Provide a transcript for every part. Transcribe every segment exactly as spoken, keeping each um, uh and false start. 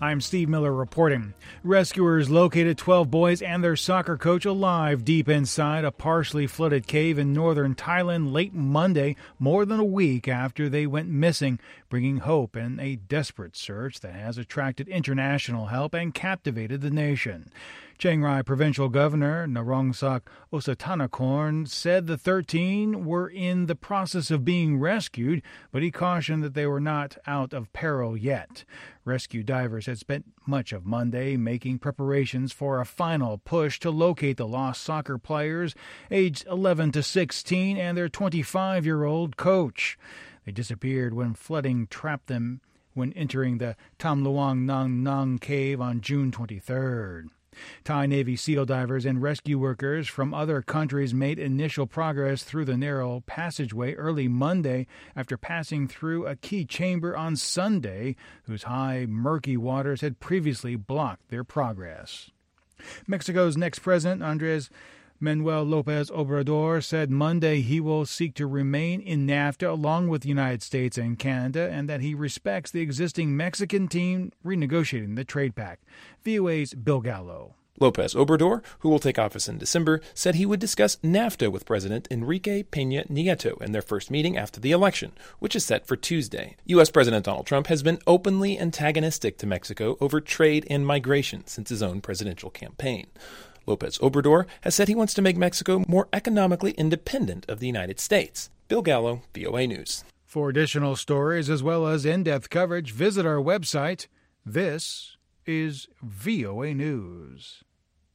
I'm Steve Miller reporting. Rescuers located twelve boys and their soccer coach alive deep inside a partially flooded cave in northern Thailand late Monday, more than a week after they went missing, bringing hope in a desperate search that has attracted international help and captivated the nation. Chiang Rai Provincial Governor Narongsak Osatanakorn said the thirteen were in the process of being rescued, but he cautioned that they were not out of peril yet. Rescue divers had spent much of Monday making preparations for a final push to locate the lost soccer players aged eleven to sixteen and their twenty-five-year-old coach. They disappeared when flooding trapped them when entering the Tam Luang Nang Nang cave on June twenty-third. Thai Navy SEAL divers and rescue workers from other countries made initial progress through the narrow passageway early Monday after passing through a key chamber on Sunday, whose high, murky waters had previously blocked their progress. Mexico's next president, Andres Manuel Lopez Obrador, said Monday he will seek to remain in NAFTA along with the United States and Canada, and that he respects the existing Mexican team renegotiating the trade pact. V O A's Bill Gallo. Lopez Obrador, who will take office in December, said he would discuss NAFTA with President Enrique Peña Nieto in their first meeting after the election, which is set for Tuesday. U S. President Donald Trump has been openly antagonistic to Mexico over trade and migration since his own presidential campaign. Lopez Obrador has said he wants to make Mexico more economically independent of the United States. Bill Gallo, V O A News. For additional stories as well as in-depth coverage, visit our website. This is V O A News.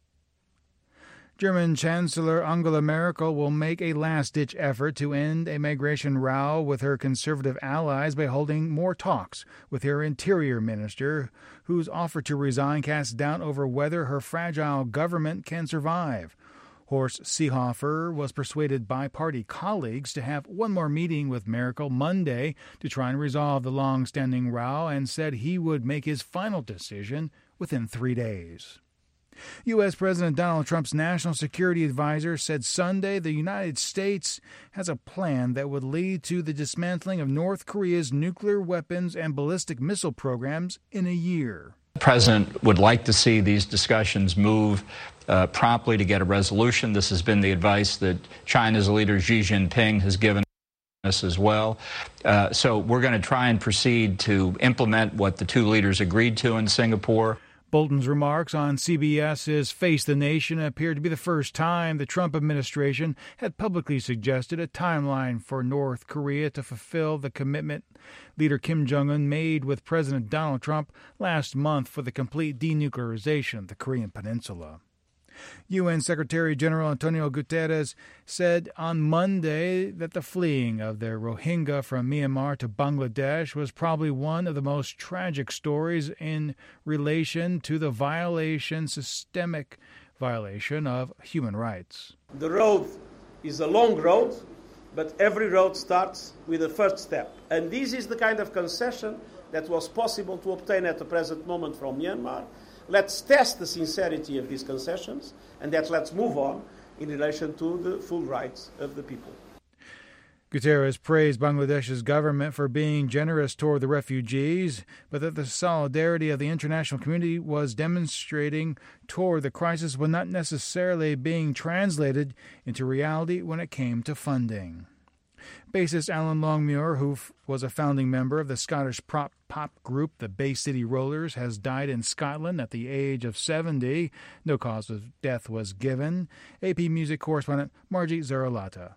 German Chancellor Angela Merkel will make a last-ditch effort to end a migration row with her conservative allies by holding more talks with her interior minister, whose offer to resign casts doubt over whether her fragile government can survive. Horst Seehofer was persuaded by party colleagues to have one more meeting with Merkel Monday to try and resolve the long-standing row and said he would make his final decision within three days. U S. President Donald Trump's national security advisor said Sunday the United States has a plan that would lead to the dismantling of North Korea's nuclear weapons and ballistic missile programs in a year. The president would like to see these discussions move uh, promptly to get a resolution. This has been the advice that China's leader Xi Jinping has given us as well. Uh, so we're going to try and proceed to implement what the two leaders agreed to in Singapore. Bolton's remarks on CBS's Face the Nation appeared to be the first time the Trump administration had publicly suggested a timeline for North Korea to fulfill the commitment leader Kim Jong-un made with President Donald Trump last month for the complete denuclearization of the Korean Peninsula. U N Secretary General Antonio Guterres said on Monday that the fleeing of the Rohingya from Myanmar to Bangladesh was probably one of the most tragic stories in relation to the violation, systemic violation of human rights. The road is a long road, but every road starts with a first step. And this is the kind of concession that was possible to obtain at the present moment from Myanmar. Let's test the sincerity of these concessions, and that let's move on in relation to the full rights of the people. Guterres praised Bangladesh's government for being generous toward the refugees, but that the solidarity of the international community was demonstrating toward the crisis was not necessarily being translated into reality when it came to funding. Bassist Alan Longmuir, who f- was a founding member of the Scottish prop pop group the Bay City Rollers, has died in Scotland at the age of seventy. No cause of death was given. A P Music correspondent Margie Zarolata.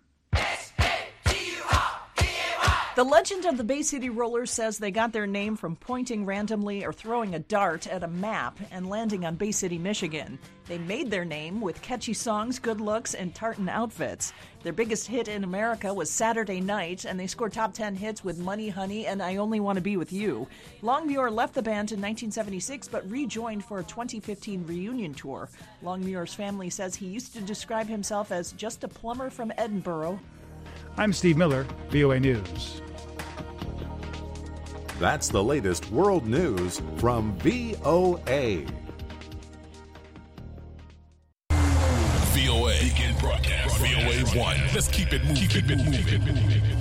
The legend of the Bay City Rollers says they got their name from pointing randomly or throwing a dart at a map and landing on Bay City, Michigan. They made their name with catchy songs, good looks, and tartan outfits. Their biggest hit in America was Saturday Night, and they scored top ten hits with Money, Honey, and I Only Want to Be With You. Longmuir left the band in nineteen seventy-six, but rejoined for a twenty fifteen reunion tour. Longmuir's family says he used to describe himself as just a plumber from Edinburgh. I'm Steve Miller, V O A News. That's the latest world news from V O A. V O A. Begin broadcast. V O A one. Let's keep it moving. Keep it moving.